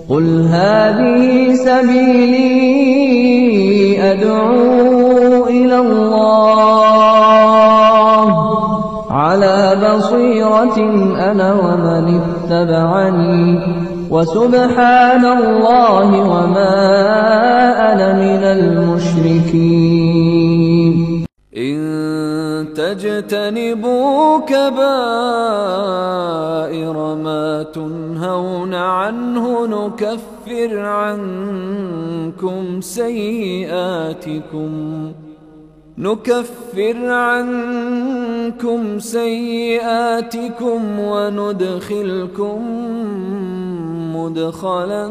قل هذه سبيلي أدعو إلى الله على بصيرة أنا ومن اتبعني وسبحان الله وما أنا من المشركين. إن تجتنبوا كبائر ما تنهون عنه نكفر عنكم سيئاتكم وندخلكم مدخلا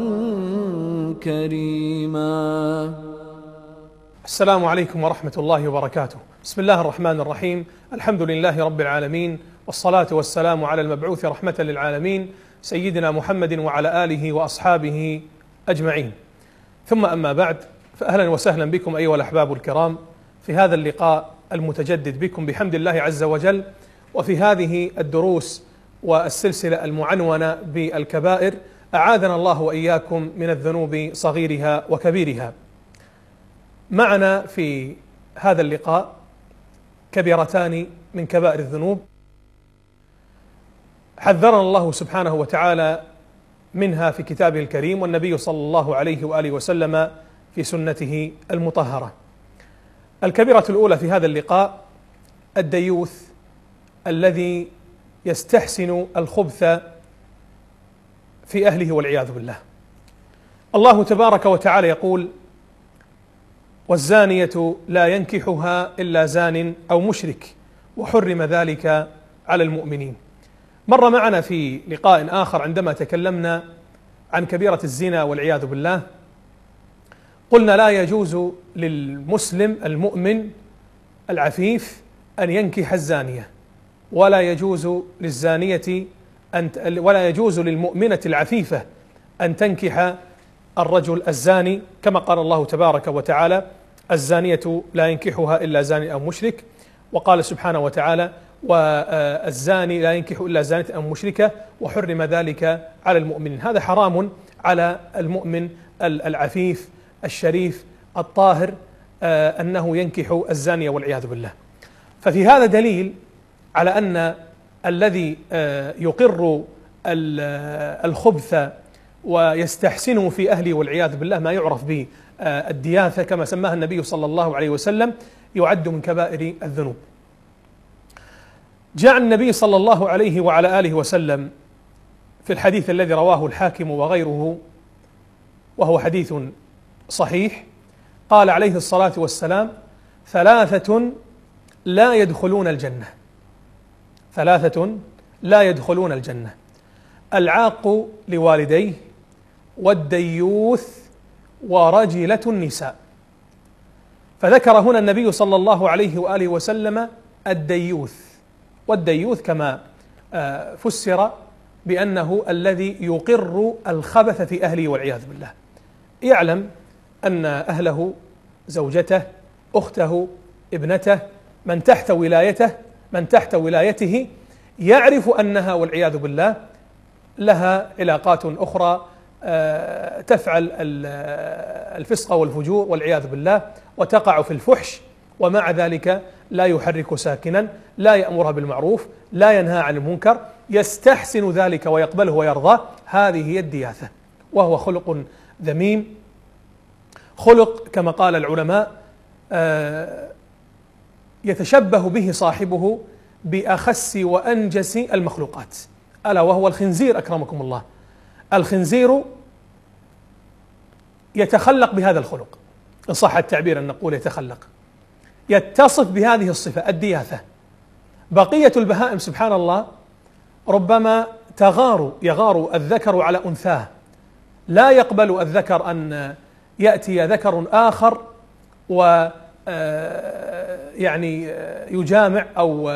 كريما. السلام عليكم ورحمة الله وبركاته. بسم الله الرحمن الرحيم. الحمد لله رب العالمين، والصلاة والسلام على المبعوث رحمة للعالمين سيدنا محمد وعلى آله وأصحابه أجمعين. ثم أما بعد، فأهلا وسهلا بكم أيها الأحباب الكرام في هذا اللقاء المتجدد بكم بحمد الله عز وجل، وفي هذه الدروس والسلسلة المعنونة بالكبائر، أعاذنا الله وإياكم من الذنوب صغيرها وكبيرها. معنا في هذا اللقاء كبيرتان من كبائر الذنوب حذرنا الله سبحانه وتعالى منها في كتابه الكريم، والنبي صلى الله عليه وآله وسلم في سنته المطهرة. الكبيرة الأولى في هذا اللقاء الديوث الذي يستحسن الخبث في أهله والعياذ بالله. الله تبارك وتعالى يقول: والزانية لا ينكحها إلا زان أو مشرك وحرم ذلك على المؤمنين. مر معنا في لقاء آخر عندما تكلمنا عن كبيرة الزنا والعياذ بالله، قلنا لا يجوز للمسلم المؤمن العفيف أن ينكح الزانية، ولا يجوز للمؤمنة العفيفة أن تنكح الرجل الزاني، كما قال الله تبارك وتعالى: الزانية لا ينكحها إلا زان أو مشرك. وقال سبحانه وتعالى: والزاني لا ينكح إلا زانية أو مشركة وحرم ذلك على المؤمنين. هذا حرام على المؤمن العفيف الشريف الطاهر أنه ينكح الزانية والعياذ بالله. ففي هذا دليل على أن الذي يقر الخبث ويستحسنه في أهله والعياذ بالله، ما يعرف به الدياثة كما سماها النبي صلى الله عليه وسلم، يعد من كبائر الذنوب. جاء النبي صلى الله عليه وعلى آله وسلم في الحديث الذي رواه الحاكم وغيره، وهو حديث صحيح، قال عليه الصلاة والسلام: ثلاثة لا يدخلون الجنة: العاق لوالديه، والديوث، ورجلة النساء. فذكر هنا النبي صلى الله عليه وآله وسلم الديوث، والديوث كما فسر بأنه الذي يقر الخبث في أهله والعياذ بالله، يعلم أن أهله، زوجته، أخته، ابنته، من تحت ولايته يعرف أنها والعياذ بالله لها علاقات أخرى تفعل الفسق والفجور والعياذ بالله، وتقع في الفحش، ومع ذلك لا يحرك ساكنا، لا يأمرها بالمعروف، لا ينهى عن المنكر، يستحسن ذلك ويقبله ويرضاه. هذه هي الدياثة، وهو خلق ذميم، خلق كما قال العلماء يتشبه به صاحبه بأخس وأنجس المخلوقات، ألا وهو الخنزير. أكرمكم الله، الخنزير يتخلق بهذا الخلق، إن صح التعبير أن نقول يتخلق، يتصف بهذه الصفة الدياثة. بقية البهائم سبحان الله ربما يغار الذكر على أنثاه، لا يقبل الذكر أن يأتي ذكر آخر يعني يجامع أو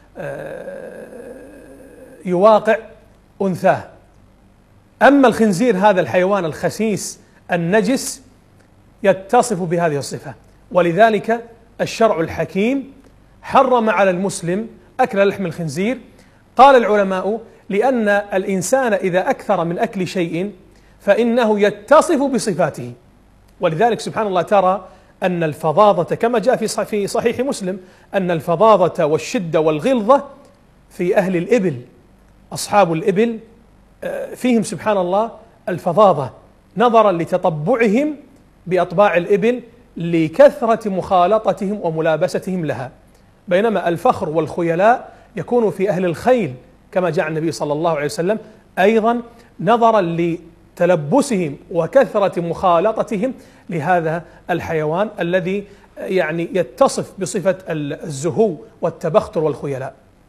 يواقع أنثاه. أما الخنزير هذا الحيوان الخسيس النجس يتصف بهذه الصفة، ولذلك الشرع الحكيم حرم على المسلم أكل لحم الخنزير. قال العلماء: لأن الإنسان إذا أكثر من أكل شيء فإنه يتصف بصفاته. ولذلك سبحان الله ترى أن الفظاظة كما جاء في صحيح مسلم أن الفظاظة والشدة والغلظة في أهل الإبل، أصحاب الإبل فيهم سبحان الله الفظاظة نظرا لتطبعهم بأطباع الإبل لكثرة مخالطتهم وملابستهم لها، بينما الفخر والخيلاء يكون في أهل الخيل كما جاء النبي صلى الله عليه وسلم أيضا نظرا لتلبسهم وكثرة مخالطتهم لهذا الحيوان الذي يعني يتصف بصفة الزهو والتبختر والخيلاء.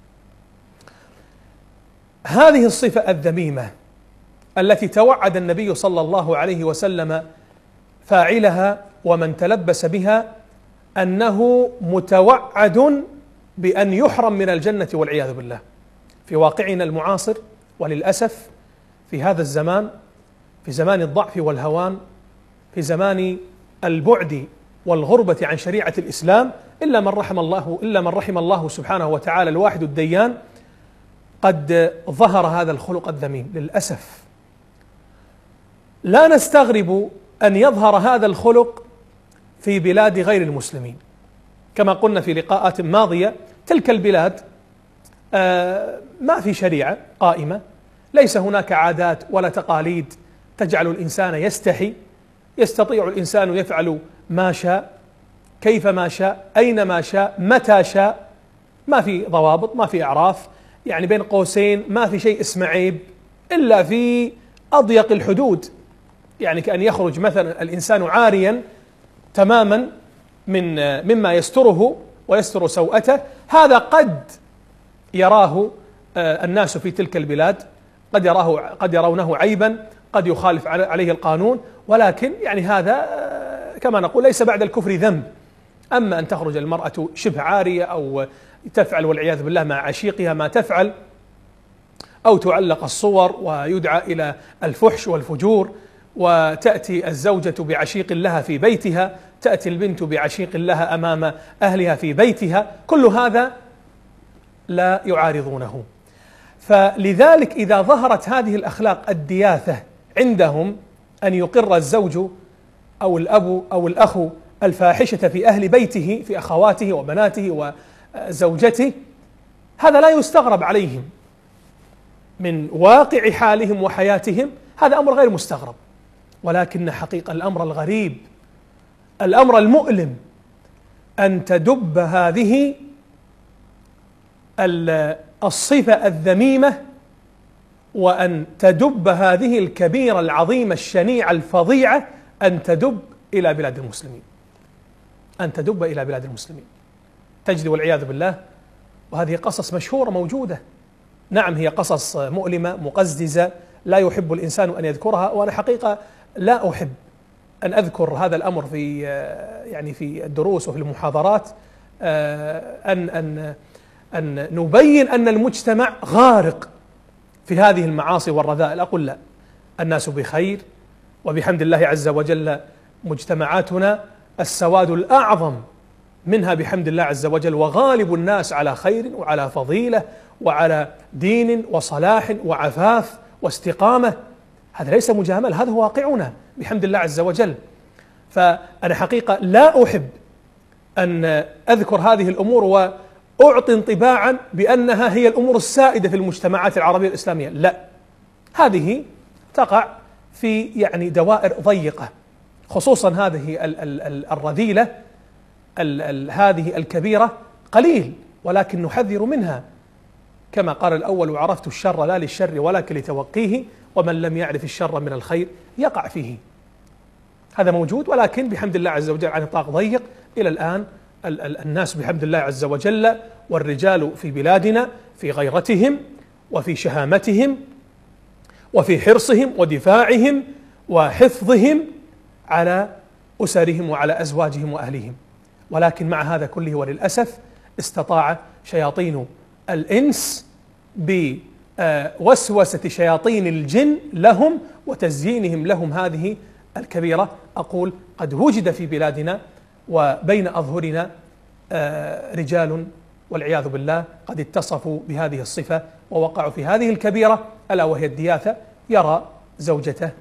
هذه الصفة الذميمة التي توعد النبي صلى الله عليه وسلم فاعلها ومن تلبس بها أنه متوعد بأن يحرم من الجنة والعياذ بالله. في واقعنا المعاصر وللأسف في هذا الزمان، في زمان الضعف والهوان، في زمان البعد والغربة عن شريعة الإسلام، إلا من رحم الله سبحانه وتعالى الواحد الديان، قد ظهر هذا الخلق الذميم للأسف. لا نستغرب أن يظهر هذا الخلق في بلاد غير المسلمين، كما قلنا في لقاءات ماضية تلك البلاد ما في شريعة قائمة، ليس هناك عادات ولا تقاليد تجعل الإنسان يستحي، يستطيع الإنسان يفعل ما شاء كيفما شاء أينما شاء متى شاء، ما في ضوابط، ما في أعراف، يعني بين قوسين ما في شيء اسمه عيب إلا في أضيق الحدود، يعني كأن يخرج مثلا الإنسان عاريا تماما مما يستره ويستر سوءته، هذا قد يراه الناس في تلك البلاد، قد يرونه عيبا، قد يخالف عليه القانون، ولكن يعني هذا كما نقول ليس بعد الكفر ذنب. أما أن تخرج المرأة شبه عارية أو تفعل والعياذ بالله مع عشيقها ما تفعل، أو تعلق الصور ويدعى إلى الفحش والفجور، وتأتي الزوجة بعشيق لها في بيتها، تأتي البنت بعشيق لها أمام أهلها في بيتها، كل هذا لا يعارضونه. فلذلك إذا ظهرت هذه الأخلاق الدياثة عندهم، أن يقر الزوج أو الأب أو الأخ الفاحشة في أهل بيته، في أخواته وبناته وزوجته، هذا لا يستغرب عليهم من واقع حالهم وحياتهم، هذا أمر غير مستغرب. ولكن حقيقة الأمر الغريب، الأمر المؤلم، أن تدب هذه الصفة الذميمة، وأن تدب هذه الكبيرة العظيمة الشنيعة الفظيعة، أن تدب إلى بلاد المسلمين، أن تدب إلى بلاد المسلمين. تجد والعياذ بالله، وهذه قصص مشهورة موجودة، نعم هي قصص مؤلمة مقززة لا يحب الإنسان أن يذكرها، وأنا حقيقة لا أحب أن أذكر هذا الأمر في الدروس وفي المحاضرات، أن نبين أن المجتمع غارق في هذه المعاصي والرذائل. أقول لا، الناس بخير وبحمد الله عز وجل، مجتمعاتنا السواد الأعظم منها بحمد الله عز وجل، وغالب الناس على خير وعلى فضيلة وعلى دين وصلاح وعفاف واستقامة. هذا ليس مجامل، هذا هو واقعنا بحمد الله عز وجل. فأنا حقيقة لا أحب أن أذكر هذه الأمور وأعطي انطباعا بأنها هي الأمور السائدة في المجتمعات العربية الإسلامية، لا، هذه تقع في دوائر ضيقة، خصوصا هذه الرذيلة هذه الكبيرة قليل، ولكن نحذر منها، كما قال الأول: وعرفت الشر لا للشر ولكن لتوقيه، ومن لم يعرف الشر من الخير يقع فيه. هذا موجود، ولكن بحمد الله عز وجل على نطاق ضيق. إلى الآن الناس بحمد الله عز وجل والرجال في بلادنا في غيرتهم وفي شهامتهم وفي حرصهم ودفاعهم وحفظهم على أسرهم وعلى أزواجهم وأهلهم. ولكن مع هذا كله وللأسف استطاع شياطين الإنس بوسوسة شياطين الجن لهم وتزيينهم لهم هذه الكبيرة، أقول قد وجد في بلادنا وبين أظهرنا رجال والعياذ بالله قد اتصفوا بهذه الصفة ووقعوا في هذه الكبيرة، ألا وهي الدياثة. يرى زوجته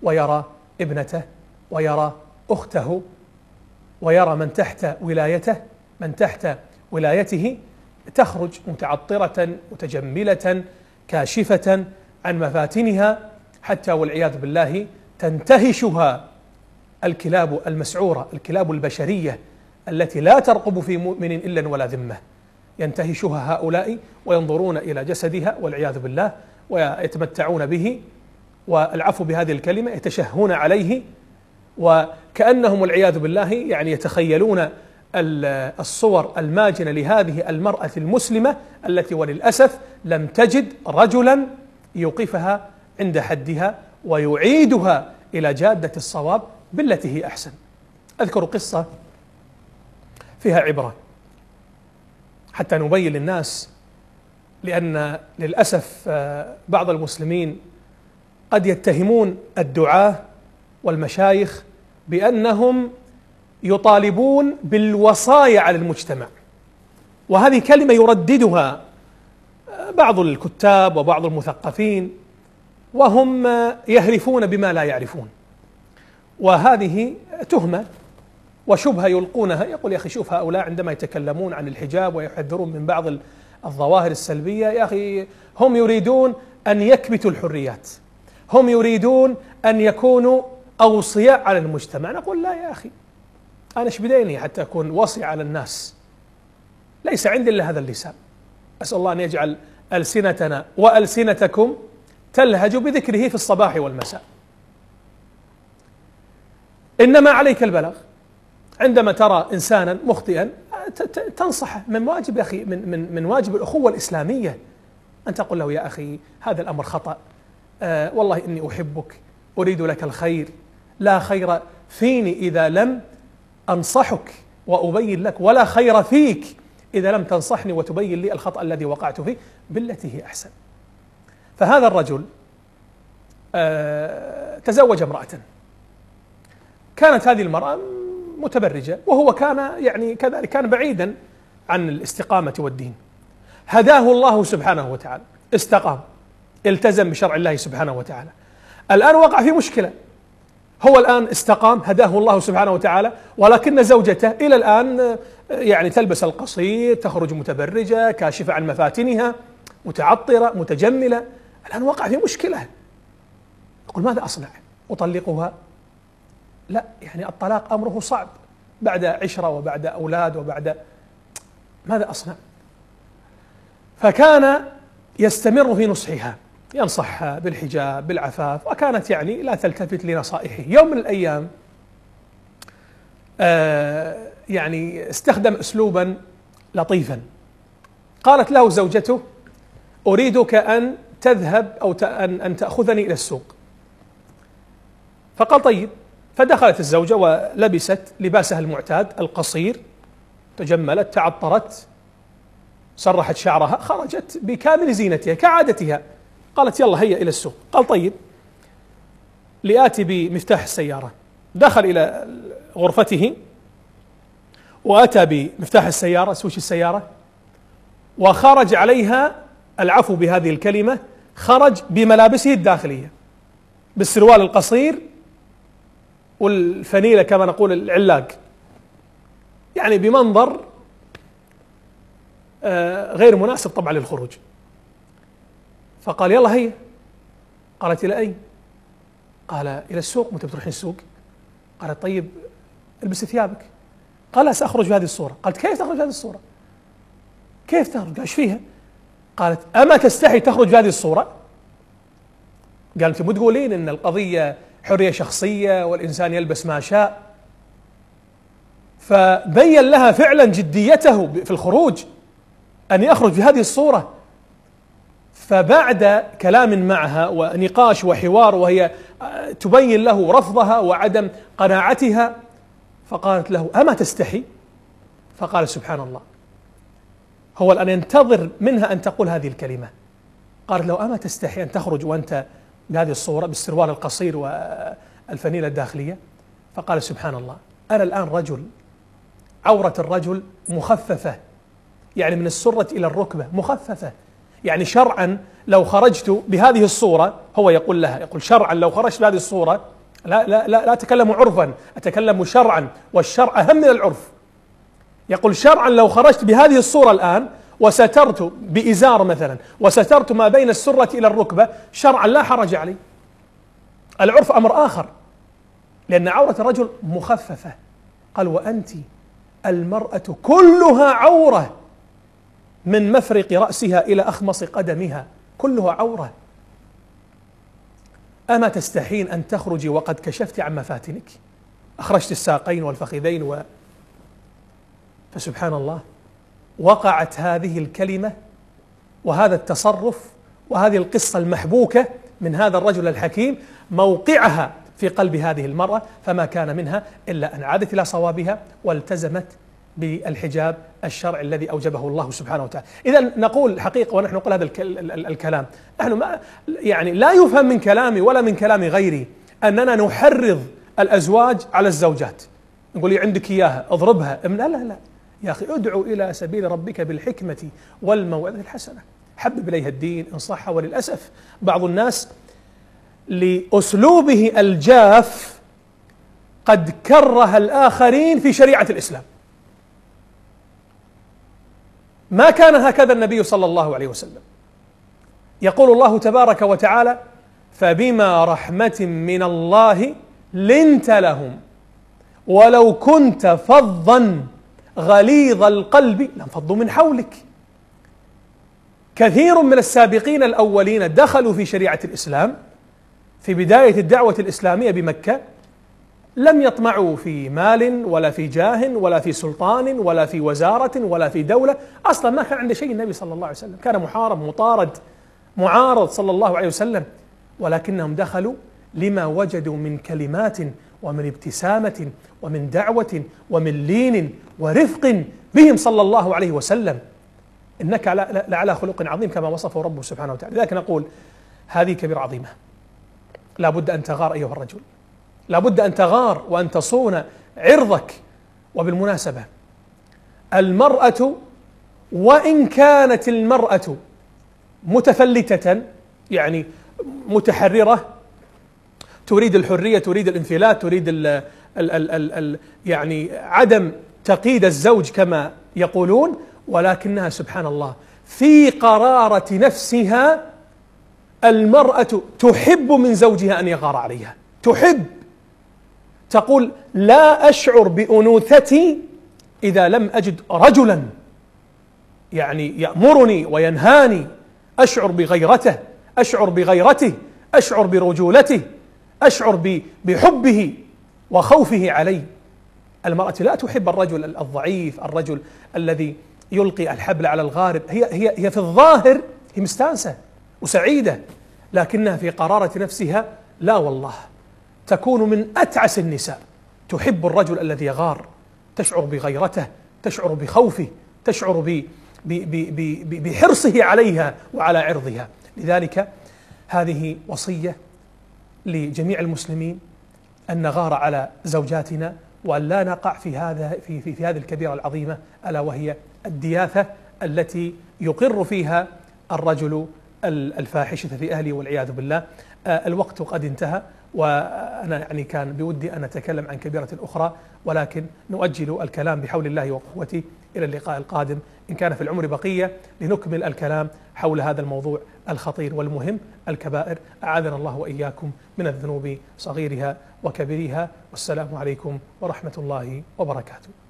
ويرى ابنته ويرى أخته ويرى من تحت ولايته، من تحت ولايته، تخرج متعطرة متجملة كاشفة عن مفاتنها، حتى والعياذ بالله تنتهشها الكلاب المسعورة، الكلاب البشرية التي لا ترقب في مؤمن إلا ولا ذمة، ينتهشها هؤلاء وينظرون إلى جسدها والعياذ بالله ويتمتعون به، والعفو بهذه الكلمة يتشهون عليه، وكأنهم والعياذ بالله يعني يتخيلون الصور الماجنة لهذه المرأة المسلمة التي وللأسف لم تجد رجلا يوقفها عند حدها ويعيدها إلى جادة الصواب بالتي هي أحسن. أذكر قصة فيها عبرة حتى نبين للناس، لأن للأسف بعض المسلمين قد يتهمون الدعاة والمشايخ بأنهم يطالبون بالوصايا على المجتمع، وهذه كلمة يرددها بعض الكتاب وبعض المثقفين وهم يهرفون بما لا يعرفون، وهذه تهمة وشبهة يلقونها. يقول يا أخي شوف هؤلاء عندما يتكلمون عن الحجاب ويحذرون من بعض الظواهر السلبية، يا أخي هم يريدون أن يكبتوا الحريات، هم يريدون أن يكونوا أوصياء على المجتمع. نقول لا يا أخي، أنا إيش بديني حتى أكون وصي على الناس؟ ليس عندي إلا هذا اللسان. أسأل الله أن يجعل ألسنتنا وألسنتكم تلهج بذكره في الصباح والمساء. إنما عليك البلاغ. عندما ترى إنسانا مخطئا تنصحه، من واجب يا أخي، من واجب الأخوة الإسلامية أن تقول له يا أخي هذا الأمر خطأ، والله إني أحبك، أريد لك الخير، لا خير فيني إذا لم أنصحك وأبين لك، ولا خير فيك إذا لم تنصحني وتبين لي الخطأ الذي وقعت فيه بالتي هي أحسن. فهذا الرجل تزوج امرأة، كانت هذه المرأة متبرجة، وهو كان يعني كذلك كان بعيدا عن الاستقامة والدين. هداه الله سبحانه وتعالى، استقام، التزم بشرع الله سبحانه وتعالى. الآن وقع في مشكلة، هو الآن استقام، هداه الله سبحانه وتعالى، ولكن زوجته إلى الآن يعني تلبس القصير، تخرج متبرجة كاشفة عن مفاتنها، متعطرة متجملة. الآن وقع في مشكلة، يقول ماذا أصنع؟ أطلقها؟ لا، يعني الطلاق أمره صعب بعد عشرة وبعد أولاد وبعد، ماذا أصنع؟ فكان يستمر في نصحها، ينصحها بالحجاب بالعفاف، وكانت يعني لا تلتفت لنصائحه. يوم من الأيام يعني استخدم أسلوبا لطيفا، قالت له زوجته أريدك أن تذهب أو أن تأخذني إلى السوق. فقال طيب، فدخلت الزوجة ولبست لباسها المعتاد القصير، تجملت تعطرت سرحت شعرها، خرجت بكامل زينتها كعادتها، قالت يلا هيا إلى السوق. قال طيب لآتي بمفتاح السيارة. دخل إلى غرفته وأتى بمفتاح السيارة، سويش السيارة، وخرج عليها، العفو بهذه الكلمة، خرج بملابسه الداخلية، بالسروال القصير والفنيلة كما نقول العلاق، يعني بمنظر غير مناسب طبعا للخروج. فقال يلا هيا. قالت إلى أين؟ قال إلى السوق. متى بتروحين السوق؟ قالت طيب البسي ثيابك. قال سأخرج بهذه الصورة. قالت كيف تخرج بهذه الصورة؟ كيف تخرج؟ قال ايش فيها؟ قالت أما تستحي تخرج بهذه الصورة؟ قال أنت مو تقولين إن القضية حرية شخصية والإنسان يلبس ما شاء؟ فبين لها فعلا جديته في الخروج أن يخرج بهذه الصورة. فبعد كلام معها ونقاش وحوار وهي تبين له رفضها وعدم قناعتها، فقالت له أما تستحي؟ فقال سبحان الله، هو الآن ينتظر منها أن تقول هذه الكلمة. قالت له أما تستحي أن تخرج وأنت بهذه الصورة بالسروال القصير والفنيلة الداخلية؟ فقال سبحان الله، أنا الآن رجل، عورة الرجل مخففة، يعني من السرة إلى الركبة مخففة، يعني شرعا لو خرجت بهذه الصورة، هو يقول لها، يقول شرعا لو خرجت بهذه الصورة لا أتكلم عرفا، أتكلم شرعا، والشرع أهم من العرف. يقول شرعا لو خرجت بهذه الصورة الآن وسترت بإزار مثلا وسترت ما بين السرة إلى الركبة، شرعا لا حرج علي. العرف أمر آخر، لأن عورة الرجل مخففة. قال وأنت المرأة كلها عورة من مفرق رأسها إلى أخمص قدمها، كلها عورة. أما تستحين أن تخرجي وقد كشفت عن مفاتنك، أخرجت الساقين والفخذين فسبحان الله، وقعت هذه الكلمة وهذا التصرف وهذه القصة المحبوكة من هذا الرجل الحكيم موقعها في قلب هذه المرأة، فما كان منها إلا أن عادت إلى صوابها والتزمت بالحجاب الشرعي الذي أوجبه الله سبحانه وتعالى. إذا نقول حقيقة، ونحن نقول هذا الكلام، نحن ما يعني لا يفهم من كلامي ولا من كلام غيري أننا نحرض الأزواج على الزوجات، نقول لي عندك إياها اضربها. لا يا أخي، ادعو إلى سبيل ربك بالحكمة والموعظة الحسنة، حبب إليها الدين إن صح. وللأسف بعض الناس لأسلوبه الجاف قد كره الآخرين في شريعة الإسلام. ما كان هكذا النبي صلى الله عليه وسلم. يقول الله تبارك وتعالى فبما رحمة من الله لنت لهم ولو كنت فظا غليظ القلب لانفضوا من حولك. كثير من السابقين الأولين دخلوا في شريعة الإسلام في بداية الدعوة الإسلامية بمكة، لم يطمعوا في مال ولا في جاه ولا في سلطان ولا في وزارة ولا في دولة، أصلا ما كان عنده شيء النبي صلى الله عليه وسلم، كان محارب مطارد معارض صلى الله عليه وسلم، ولكنهم دخلوا لما وجدوا من كلمات ومن ابتسامة ومن دعوة ومن لين ورفق بهم صلى الله عليه وسلم. إنك لعلى خلق عظيم كما وصفه ربه سبحانه وتعالى. لذلك نقول هذه كبيرة عظيمة، لا بد أن تغار أيها الرجل، لا بد أن تغار وأن تصون عرضك. وبالمناسبة المرأة وإن كانت المرأة متفلتة، يعني متحررة، تريد الحرية، تريد الانفلات، تريد يعني عدم تقييد الزوج كما يقولون، ولكنها سبحان الله في قرارة نفسها المرأة تحب من زوجها أن يغار عليها، تحب، تقول لا أشعر بأنوثتي إذا لم أجد رجلا يعني يأمرني وينهاني، أشعر بغيرته، أشعر بغيرته، أشعر برجولته، أشعر بحبه وخوفه علي. المرأة لا تحب الرجل الضعيف، الرجل الذي يلقي الحبل على الغارب. هي في الظاهر هي مستانسة وسعيدة، لكنها في قرارة نفسها لا والله، تكون من أتعس النساء، تحب الرجل الذي يغار، تشعر بغيرته، تشعر بخوفه، تشعر بحرصه عليها وعلى عرضها. لذلك هذه وصية لجميع المسلمين أن نغار على زوجاتنا وأن لا نقع في هذه الكبيرة العظيمة، ألا وهي الدياثة التي يقر فيها الرجل الفاحشة في أهله والعياذ بالله. الوقت قد انتهى، وأنا يعني كان بودي أن أتكلم عن كبيرة أخرى، ولكن نؤجل الكلام بحول الله وقوته إلى اللقاء القادم إن كان في العمر بقية، لنكمل الكلام حول هذا الموضوع الخطير والمهم، الكبائر. أعاذنا الله وإياكم من الذنوب صغيرها وكبيرها، والسلام عليكم ورحمة الله وبركاته.